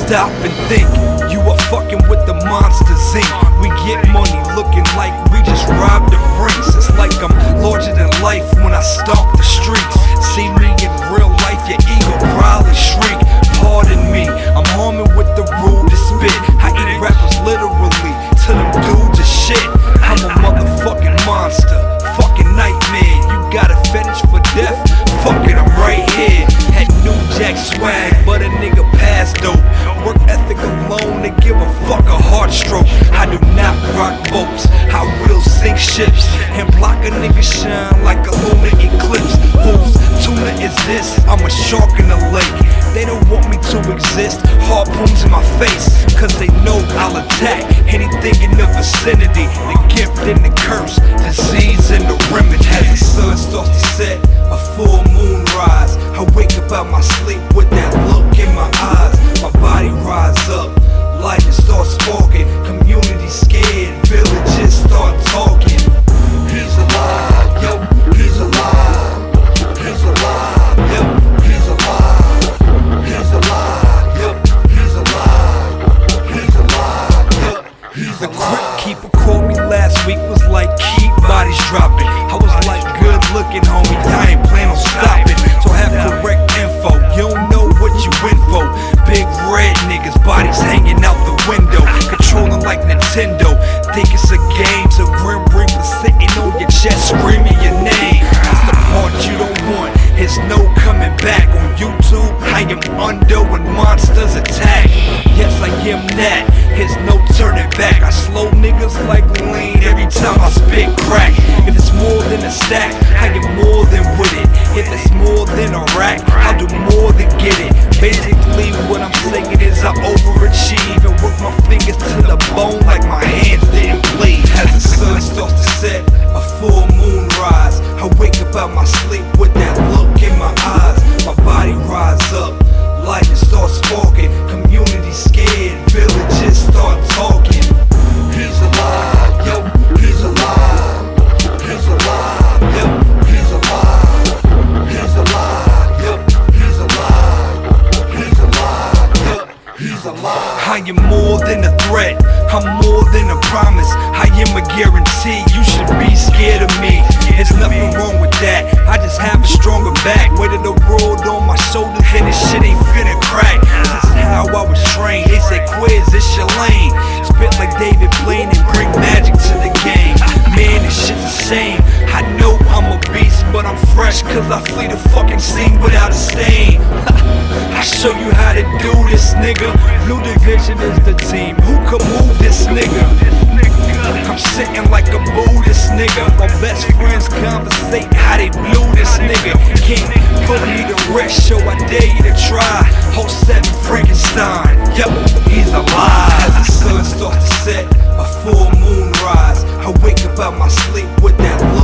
stop and think. You are fucking with the Monsters Inc. We get money looking like we just robbed the Brinks. It's like I'm larger than life when I stalk the streets. See me in real life, your ego probably shrink. Pardon me, I'm harming with the rudest spit. I eat rappers literally till them dudes are shit. I'm a motherfucking monster, fucking nightmare. You got a fetish for death? Fuck it, I'm right here. Had New Jack swag, but a nigga passed dope. Work ethic alone, they give a fuck a heart stroke. I do not rock boats, I will sink ships and block a nigga shine like a lunar eclipse. Whose tuna is this? I'm a shark in the lake. They don't want me to exist, harpoons in my face, cause they know I'll attack anything in the vicinity. The gift and the curse, disease and the remedy. As the sun starts to set, a full moon rise, I wake up out my sleep with that look in my eyes. My body rise up, lightning starts sparking, community scared, villages start talking. He's alive, yo, he's alive, he's alive, yo, he's alive, he's alive, yo, he's alive, he's alive, yo, he's alive. The Crypt Keeper called me last week, was like, keep bodies dropping. I was like, good looking homie, I ain't plan on stopping. So I have correct info, you don't know what you in for. Big red niggas, bodies hanging out the window, controlling like Nintendo. Think it's a game, so Grim Reaper sitting on your chest, screaming your name. That's the part you don't want, there's no coming back. On YouTube, I am under when monsters attack. Yes, I am that, there's no turning back. I slow niggas like lean every time I spit crack. If it's more than a stack, I get more than with it. If it's more than a rack, I'll do more than get it. Basically what I'm saying is I overachieve and work my fingers to the bone like my hands didn't bleed. As the sun starts to set, a full moon rise, I wake up out my sleep with that look in my eyes. My body rise up, lightning starts sparking, community scared, villages start talking. He's alive, yo, he's alive, he's alive, yo, he's alive, he's alive, yo, he's alive, he's alive, yo, he's alive. I am more than a threat, I'm more than a promise. I am a guarantee, you should be scared of me. There's nothing wrong with that, I just have a stronger back. Weight of the world on my shoulders and this shit ain't finna crack. This is how I was trained, they say quiz, it's your lane. Spit like David Blaine and bring magic to the game. Man, this shit's the same, I know I'm a beast, but I'm fresh cause I flee the fucking scene without a stain. I show you how to do this, nigga. Blue Division is the team, who can move this nigga? I'm sitting like a Buddhist nigga. My best friends conversate how they blew this nigga. Can't put me to rest, so I dare you to try. Whole 7 Frankenstein, yup, he's alive. As the sun starts to set, a full moon rise, I wake up out my sleep with that look